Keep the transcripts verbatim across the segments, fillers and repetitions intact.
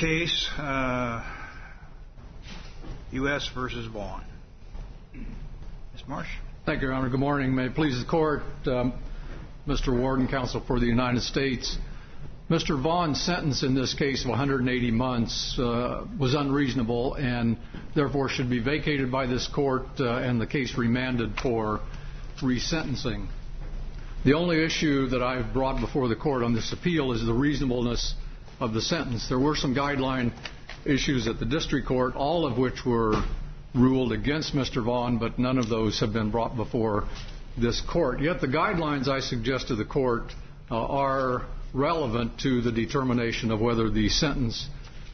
case, uh, U S versus Vaughn. Miz Marsh. Thank you, Your Honor. Good morning. May it please the Court, um, Mister Warden, Counsel for the United States. Mister Vaughn's sentence in this case of one hundred eighty months uh, was unreasonable and therefore should be vacated by this Court uh, and the case remanded for resentencing. The only issue that I've brought before the Court on this appeal is the reasonableness of the sentence. There were some guideline issues at the District Court, all of which were ruled against Mister Vaughn, but none of those have been brought before this Court. Yet the guidelines I suggest to the Court uh, are relevant to the determination of whether the sentence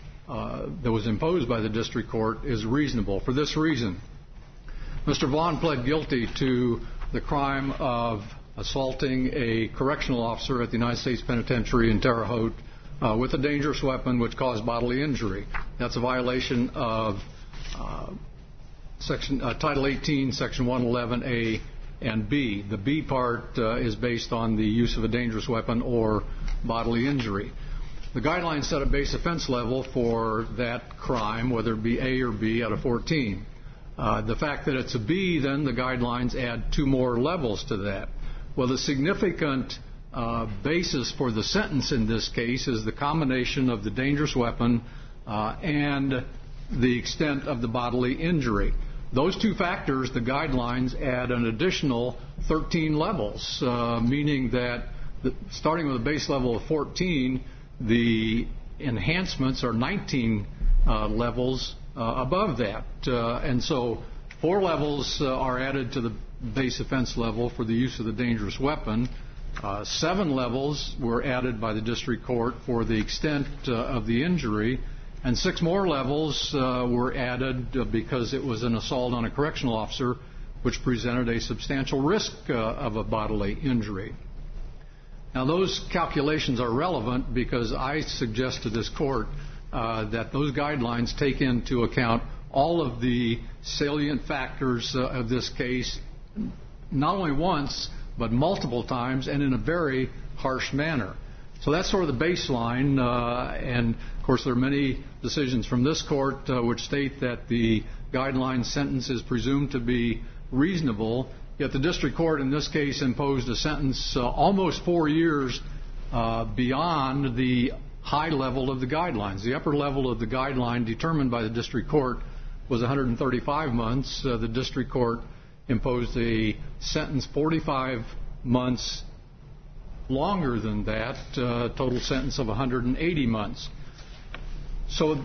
uh, that was imposed by the District Court is reasonable. For this reason, Mister Vaughn pled guilty to the crime of assaulting a correctional officer at the United States Penitentiary in Terre Haute uh, with a dangerous weapon which caused bodily injury. That's a violation of uh, Section uh, Title eighteen, Section one eleven A and B. The B part uh, is based on the use of a dangerous weapon or bodily injury. The guidelines set a base offense level for that crime, whether it be A or B, out of fourteen. Uh, the fact that it's a B, then the guidelines add two more levels to that. Well, the significant uh, basis for the sentence in this case is the combination of the dangerous weapon uh, and the extent of the bodily injury. Those two factors, the guidelines add an additional thirteen levels, uh, meaning that the, starting with a base level of fourteen, the enhancements are nineteen uh, levels uh, above that. Uh, and so four levels uh, are added to the base offense level for the use of the dangerous weapon. Uh, seven levels were added by the District Court for the extent uh, of the injury. And six more levels uh, were added uh, because it was an assault on a correctional officer, which presented a substantial risk uh, of a bodily injury. Now, those calculations are relevant because I suggest to this Court uh, that those guidelines take into account all of the salient factors uh, of this case, not only once, but multiple times, and in a very harsh manner. So that's sort of the baseline, uh, and of course there are many decisions from this Court uh, which state that the guideline sentence is presumed to be reasonable, yet the District Court in this case imposed a sentence uh, almost four years uh, beyond the high level of the guidelines. The upper level of the guideline determined by the District Court was one hundred thirty-five months. Uh, the District Court imposed a sentence forty-five months longer than that, uh, total sentence of one hundred eighty months. So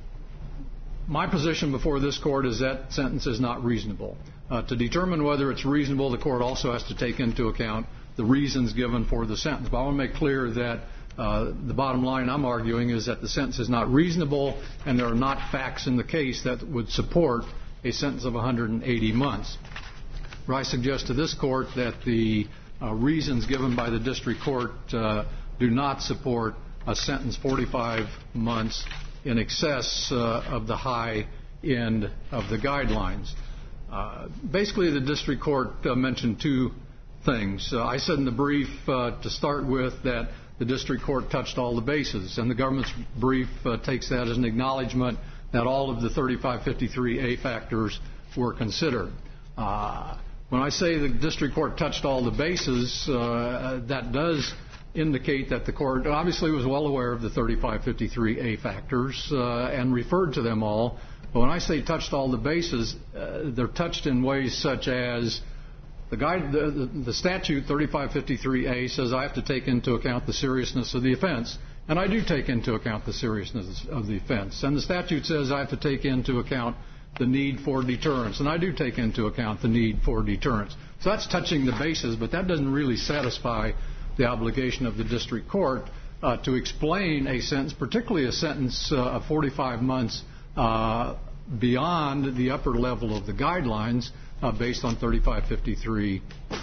my position before this Court is that sentence is not reasonable. Uh, to determine whether it's reasonable, the Court also has to take into account the reasons given for the sentence. But I want to make clear that uh, the bottom line I'm arguing is that the sentence is not reasonable and there are not facts in the case that would support a sentence of one hundred eighty months. But I suggest to this Court that the Uh, reasons given by the District Court uh, do not support a sentence forty-five months in excess uh, of the high end of the guidelines. Uh, basically, the District Court uh, mentioned two things. Uh, I said in the brief uh, to start with that the District Court touched all the bases, and the government's brief uh, takes that as an acknowledgement that all of the thirty-five fifty-three A factors were considered. Uh, When I say the District Court touched all the bases, uh, that does indicate that the Court obviously was well aware of the thirty-five fifty-three A factors uh, and referred to them all. But when I say touched all the bases, uh, they're touched in ways such as the, guide, the, the, the statute thirty-five fifty-three A says I have to take into account the seriousness of the offense. And I do take into account the seriousness of the offense. And the statute says I have to take into account the need for deterrence, and I do take into account the need for deterrence. So that's touching the bases, but that doesn't really satisfy the obligation of the District Court uh, to explain a sentence, particularly a sentence uh, of forty-five months uh, beyond the upper level of the guidelines uh, based on thirty-five fifty-three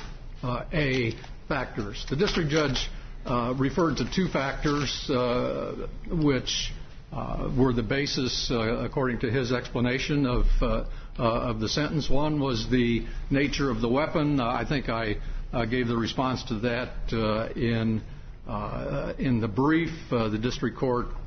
A factors. The district judge uh, referred to two factors uh, which Uh, were the basis, uh, according to his explanation, of uh, uh, of the sentence. One was the nature of the weapon. Uh, I think I uh, gave the response to that uh, in uh, in the brief. Uh, the district court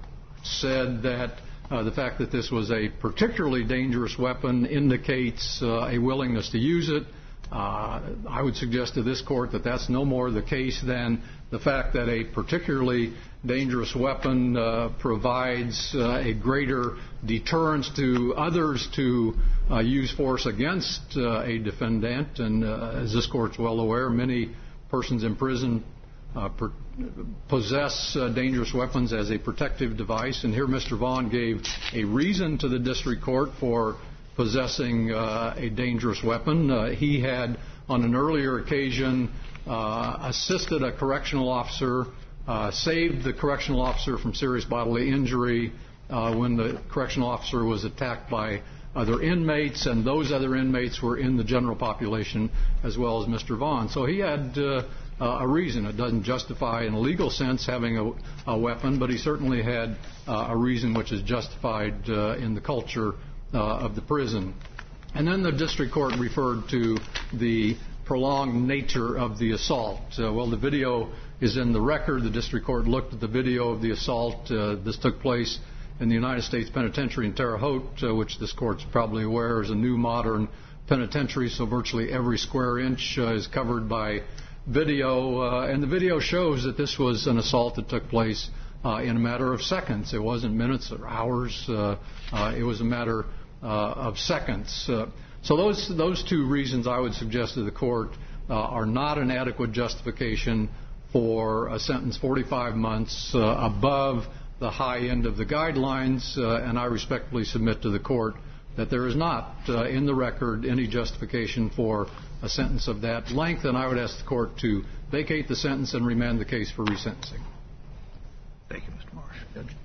said that uh, the fact that this was a particularly dangerous weapon indicates uh, a willingness to use it. Uh, I would suggest to this court that that's no more the case than the fact that a particularly dangerous weapon uh, provides uh, a greater deterrence to others to uh, use force against uh, a defendant. And uh, as this court's well aware, many persons in prison uh, per- possess uh, dangerous weapons as a protective device. And here Mister Vaughn gave a reason to the district court for possessing uh, a dangerous weapon. Uh, he had, on an earlier occasion, uh, assisted a correctional officer, uh, saved the correctional officer from serious bodily injury uh, when the correctional officer was attacked by other inmates, and those other inmates were in the general population as well as Mister Vaughn. So he had uh, a reason. It doesn't justify in a legal sense having a, a weapon, but he certainly had uh, a reason which is justified uh, in the culture Uh, of the prison. And then the district court referred to the prolonged nature of the assault. Uh, well, the video is in the record. The district court looked at the video of the assault. Uh, this took place in the United States Penitentiary in Terre Haute, uh, which this court's probably aware is a new modern penitentiary, so virtually every square inch uh, is covered by video. Uh, and the video shows that this was an assault that took place uh, in a matter of seconds. It wasn't minutes or hours. Uh, uh, it was a matter Uh, of seconds. Uh, so those those two reasons I would suggest to the court uh, are not an adequate justification for a sentence forty-five months uh, above the high end of the guidelines, uh, and I respectfully submit to the court that there is not uh, in the record any justification for a sentence of that length, and I would ask the court to vacate the sentence and remand the case for resentencing. Thank you, Mister Marsh. Judge?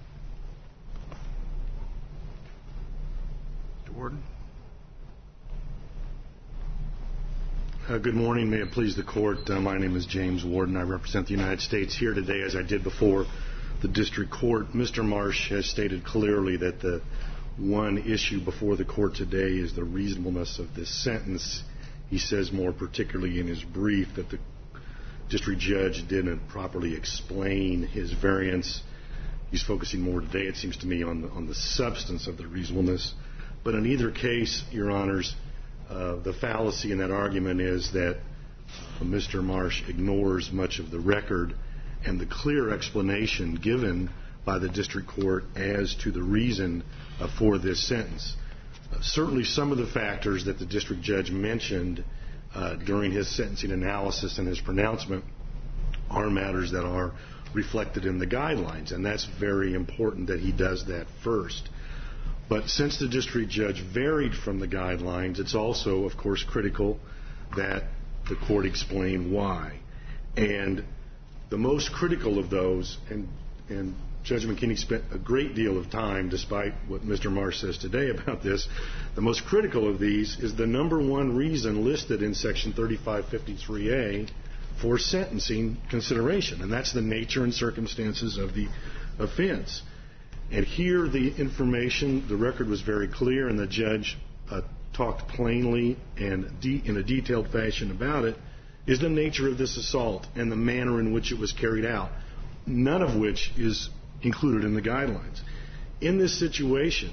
Warden. Uh, good morning. May it please the court. Uh, my name is James Warden. I represent the United States here today, as I did before the district court. Mister Marsh has stated clearly that the one issue before the court today is the reasonableness of this sentence. He says more particularly in his brief that the district judge didn't properly explain his variance. He's focusing more today, it seems to me, on the, on the substance of the reasonableness. But in either case, Your Honors, uh, the fallacy in that argument is that uh, Mister Marsh ignores much of the record and the clear explanation given by the district court as to the reason uh, for this sentence. Uh, certainly some of the factors that the district judge mentioned uh, during his sentencing analysis and his pronouncement are matters that are reflected in the guidelines, and that's very important that he does that first. But since the district judge varied from the guidelines, it's also, of course, critical that the court explain why. And the most critical of those, and, and Judge McKinney spent a great deal of time, despite what Mister Marsh says today about this, the most critical of these is the number one reason listed in Section thirty-five fifty-three A for sentencing consideration, and that's the nature and circumstances of the offense. And here the information, the record was very clear, and the judge uh, talked plainly and de- in a detailed fashion about it, is the nature of this assault and the manner in which it was carried out, none of which is included in the guidelines. In this situation,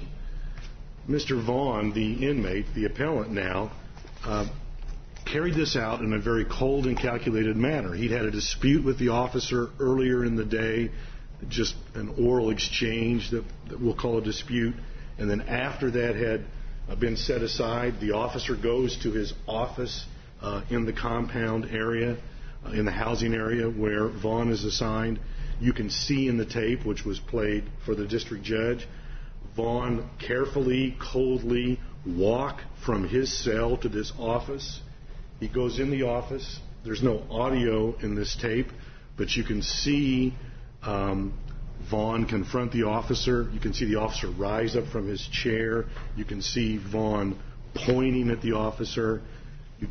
Mister Vaughn, the inmate, the appellant now, uh, carried this out in a very cold and calculated manner. He'd had a dispute with the officer earlier in the day, just an oral exchange that, that we'll call a dispute, and then after that had uh, been set aside, the officer goes to his office uh, in the compound area, uh, in the housing area where Vaughn is assigned. You can see in the tape, which was played for the district judge, Vaughn carefully, coldly walk from his cell to this office. He goes in the office. There's no audio in this tape, but you can see Um, Vaughn confront the officer. You can see the officer rise up from his chair. You can see Vaughn pointing at the officer. You,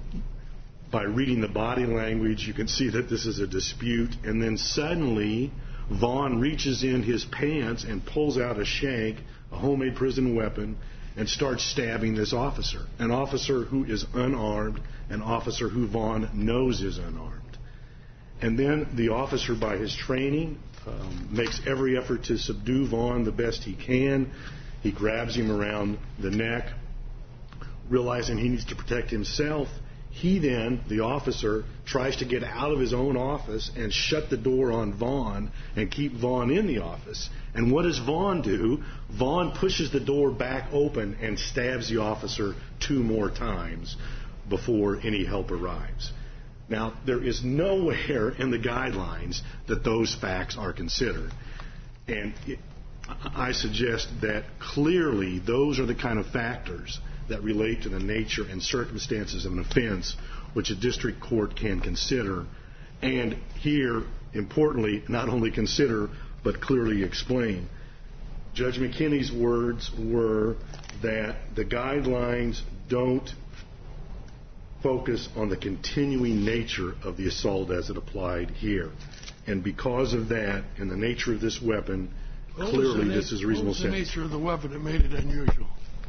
by reading the body language, you can see that this is a dispute. And then suddenly, Vaughn reaches in his pants and pulls out a shank, a homemade prison weapon, and starts stabbing this officer, an officer who is unarmed, an officer who Vaughn knows is unarmed. And then the officer, by his training, um, makes every effort to subdue Vaughn the best he can. He grabs him around the neck, realizing he needs to protect himself. He then, the officer, tries to get out of his own office and shut the door on Vaughn and keep Vaughn in the office. And what does Vaughn do? Vaughn pushes the door back open and stabs the officer two more times before any help arrives. Now, there is nowhere in the guidelines that those facts are considered. And it, I suggest that clearly those are the kind of factors that relate to the nature and circumstances of an offense which a district court can consider, and here, importantly, not only consider, but clearly explain. Judge McKinney's words were that the guidelines don't focus on the continuing nature of the assault as it applied here. And because of that, and the nature of this weapon, clearly this is a reasonable sentence. What was the nature of the weapon that made it unusual?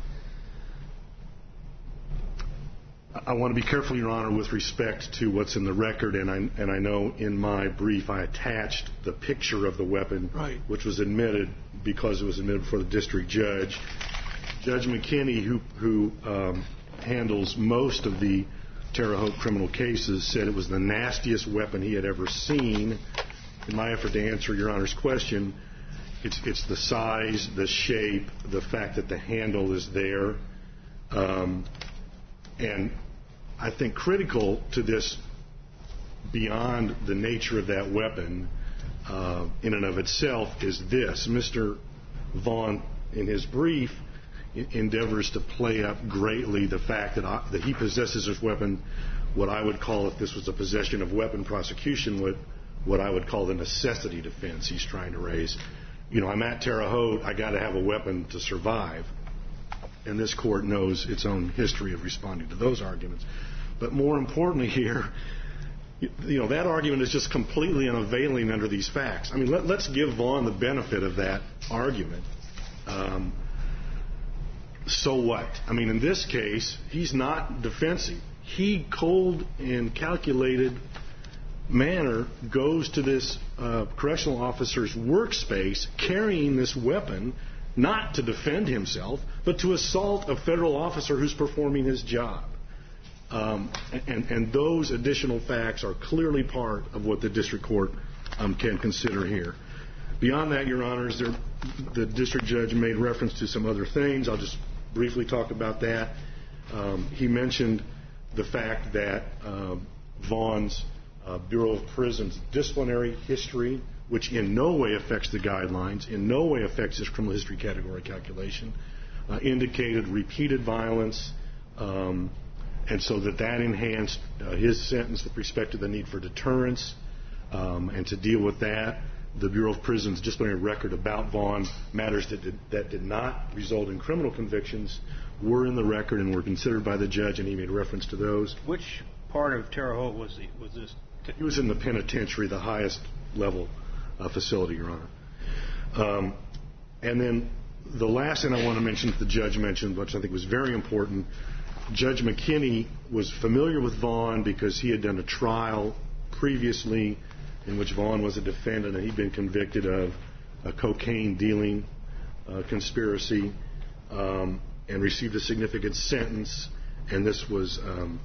I want to be careful, Your Honor, with respect to what's in the record, and I, and I know in my brief I attached the picture of the weapon, right, which was admitted because it was admitted before the district judge. Judge McKinney, who, who um, handles most of the Terre Haute criminal cases, said it was the nastiest weapon he had ever seen. In my effort to answer Your Honor's question, it's, it's the size, the shape, the fact that the handle is there, um, and I think critical to this, beyond the nature of that weapon uh, in and of itself, is this. Mister Vaughn, in his brief, endeavors to play up greatly the fact that, I, that he possesses this weapon, what I would call, if this was a possession of weapon prosecution, what, what I would call the necessity defense he's trying to raise. You know, I'm at Terre Haute, I got to have a weapon to survive. And this court knows its own history of responding to those arguments. But more importantly here, you know, that argument is just completely unavailing under these facts. I mean, let, let's give Vaughn the benefit of that argument. Um, so what? I mean, in this case, he's not defensive. He, cold and calculated manner, goes to this uh, correctional officer's workspace carrying this weapon, not to defend himself, but to assault a federal officer who's performing his job. Um, and, and those additional facts are clearly part of what the district court um, can consider here. Beyond that, Your Honors, there, the district judge made reference to some other things. I'll just briefly talk about that. Um, he mentioned the fact that uh, Vaughn's uh, Bureau of Prisons disciplinary history, which in no way affects the guidelines, in no way affects his criminal history category calculation, uh, indicated repeated violence, um, and so that that enhanced uh, his sentence with respect to the need for deterrence. Um, and to deal with that, the Bureau of Prisons disciplinary record about Vaughn, matters that did, that did not result in criminal convictions, were in the record and were considered by the judge, and he made reference to those. Which part of Terre Haute was, he, was this? T- he was in the penitentiary, the highest level uh, facility, Your Honor. Um, and then the last thing I want to mention that the judge mentioned, which I think was very important, Judge McKinney was familiar with Vaughn because he had done a trial previously in which Vaughn was a defendant and he'd been convicted of a cocaine dealing uh, conspiracy um, and received a significant sentence. And this was, um,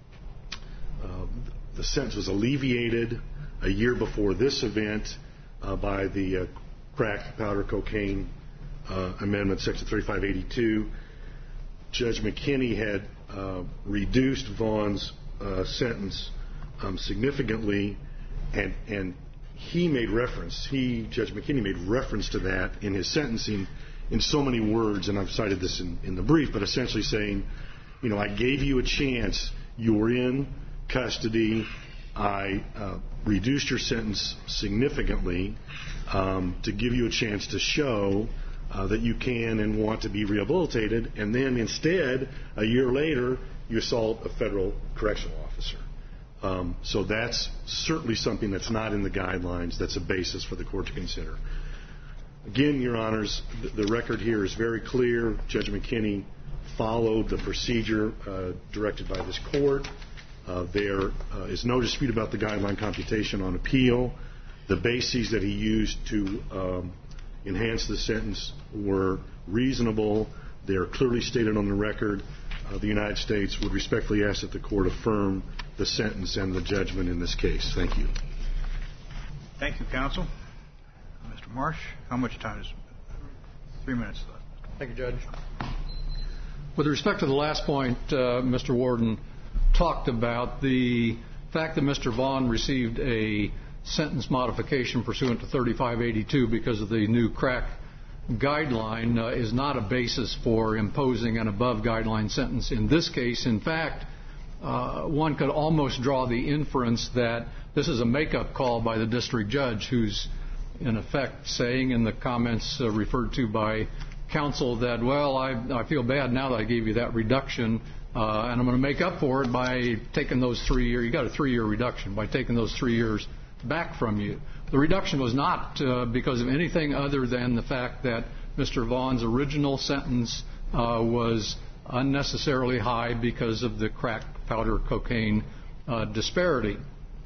uh, the sentence was alleviated a year before this event uh, by the uh, crack, powder, cocaine uh, amendment, Section thirty-five eighty-two. Judge McKinney had uh, reduced Vaughn's uh, sentence um, significantly, and, and he made reference, he, Judge McKinney, made reference to that in his sentencing in so many words, and I've cited this in, in the brief, but essentially saying, you know, I gave you a chance, you were in custody, I uh, reduced your sentence significantly um, to give you a chance to show Uh, that you can and want to be rehabilitated, and then instead, a year later, you assault a federal correctional officer. Um, so that's certainly something that's not in the guidelines. That's a basis for the court to consider. Again, Your Honors, the, the record here is very clear. Judge McKinney followed the procedure uh, directed by this court. Uh, there uh, is no dispute about the guideline computation on appeal. The bases that he used to um, enhance the sentence were reasonable. They are clearly stated on the record. Uh, the United States would respectfully ask that the court affirm the sentence and the judgment in this case. Thank you. Thank you, counsel. Mister Marsh, how much time is Three minutes left. Thank you, Judge. With respect to the last point, uh, Mister Warden talked about the fact that Mister Vaughn received a sentence modification pursuant to thirty-five eighty-two because of the new crack guideline uh, is not a basis for imposing an above-guideline sentence. In this case, in fact, uh, one could almost draw the inference that this is a make-up call by the district judge who's, in effect, saying in the comments uh, referred to by counsel that, well, I, I feel bad now that I gave you that reduction, uh, and I'm going to make up for it by taking those three years. You got a three-year reduction by taking those three years back from you. The reduction was not uh, because of anything other than the fact that Mister Vaughn's original sentence uh, was unnecessarily high because of the crack powder cocaine uh, disparity.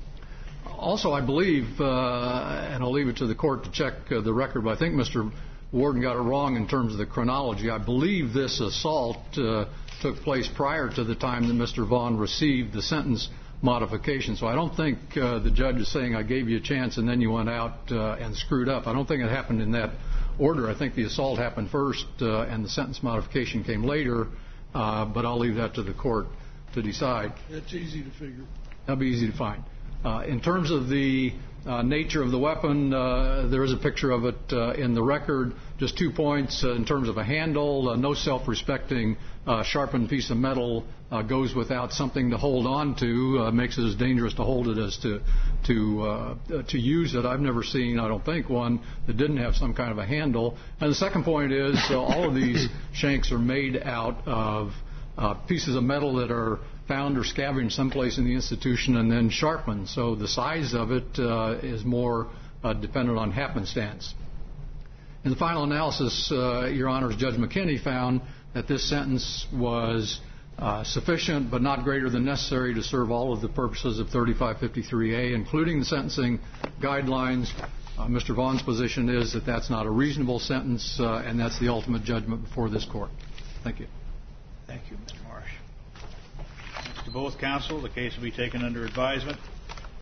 Also, I believe, uh, and I'll leave it to the court to check uh, the record, but I think Mister Warden got it wrong in terms of the chronology. I believe this assault uh, took place prior to the time that Mister Vaughn received the sentence modification. So I don't think uh, the judge is saying I gave you a chance and then you went out uh, and screwed up. I don't think it happened in that order. I think the assault happened first uh, and the sentence modification came later, uh, but I'll leave that to the court to decide. That's easy to figure. That'll be easy to find. Uh, in terms of the uh, nature of the weapon, uh, there is a picture of it uh, in the record. Just two points uh, in terms of a handle. Uh, no self-respecting uh, sharpened piece of metal uh, goes without something to hold on to. Uh, makes it as dangerous to hold it as to to uh, to use it. I've never seen, I don't think, one that didn't have some kind of a handle. And the second point is uh, all of these shanks are made out of uh, pieces of metal that are found or scavenged someplace in the institution and then sharpened. So the size of it uh, is more uh, dependent on happenstance. In the final analysis, uh, Your Honors, Judge McKinney found that this sentence was uh, sufficient but not greater than necessary to serve all of the purposes of thirty-five fifty-three A, including the sentencing guidelines. Uh, Mister Vaughn's position is that that's not a reasonable sentence, uh, and that's the ultimate judgment before this court. Thank you. Thank you, Mister Marsh. To both counsel, the case will be taken under advisement.